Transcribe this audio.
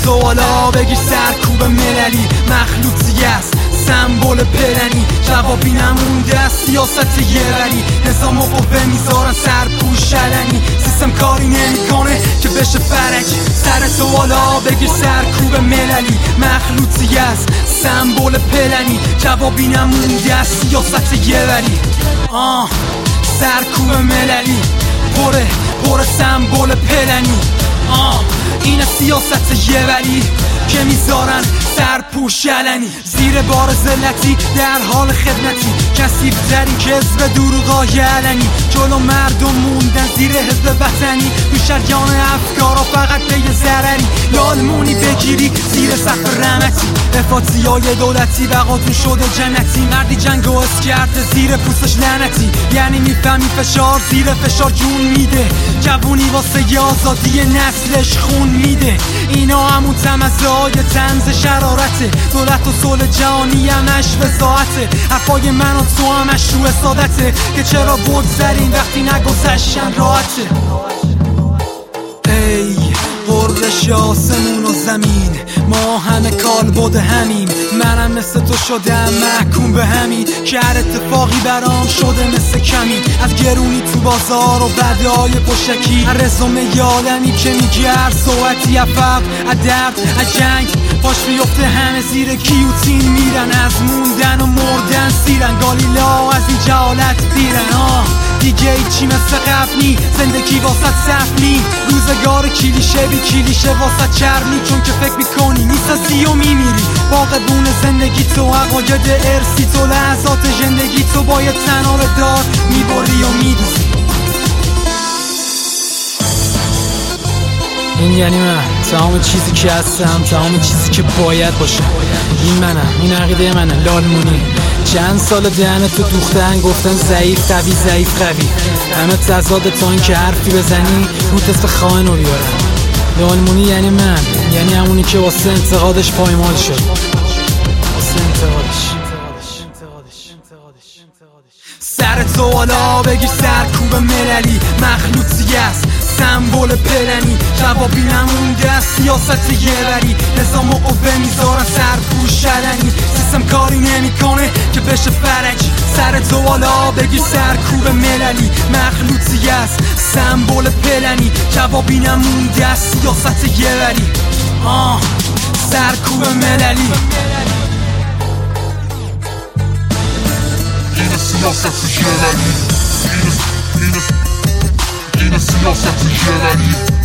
سوالا بگیر سرکوب مللی مخلوطی است سمبل پلنی جوابی نمونده از سیاست یه ولی نظام و قوه میذارن سرپوش علنی سیستم کاری نمیکنه که بشه فرج سر سوالا بگیر سرکوب مللی مخلوطی است سمبل پلنی جوابی نمونده از سیاست یه ولی سرکوب مللی پر سمبل پلنی این سیاست یه ولی که میذارن سرپوش علنی زیر بار ذلتی در حال خدمتی کثیف ترین کذب دروغای علنی جلو مردم موندن زیر حزب وطنی تو شریان افکارا فقط پی ضرری لالمونی بگیری زیر سقف رحمتی افاتی های دولتی بقاتون شده جنتی مردی جنگ و اس کرده زیر پوستش لعنتی یعنی میفهمی فشار زیر فشار جون میده جوونی واسه آزادی نسلش خون میده اینا همون تمزه‌های طنز شرارته دولت و صلح جهانی همش وضاحته حرفای من و تو همش رو حسادته که چرا بگذریم وقتی نگذشتن راحته ای قررش آسمون و زمین ما همه کالبد همیم منم مثل تو شدم محکوم به همین که هر اتفاقی برام شده مثل کمین از گرونی تو بازار و بدهای پشکی هر رزومه یادمی که میگه هر صحبتی افق از درد از جنگ پاش بیفته همه زیر کیوتین میرن از موندن و مردن سیرن گالیلا از این جهالت بیرن دیگه ایچی مثل قبلی زندگی واسط سفلی روزگار کلیشه بی کلیشه واسط چرمی چون که فکر میکنی میسازی و میمیری باقبون زندگی تو عقاید ارسی تو لحظات زندگی تو باید تنار دار میبری و میدوزی این یعنی من تمام چیزی که هستم تمام چیزی که باید باشه این منم این عقیده منه لالمونی چند سال دهنت تو دوختن گفتن ضعیف قوی ضعیف قوی همه تضاد تا این که حرفی بزنی رو تست خائن رو بیارن لالمونی یعنی من یعنی همونی که واسه انتقادش پایمال شد واسه انتقادش سر سوالا بگیر سرکوب مللی مخلوطی است سمبل پلنی جوابی نمونده از سیاست یه ولی نظام و قوه میذارن سرپوش علنی سیستم کاری نمیکنه که بشه فرج سر سوالا بگیر سرکوب مللی مخلوطی است سمبل پلنی جوابی نمونده از سیاست یه ولی سرکوب مللی سیاست یه ولی این سیاست یه ولی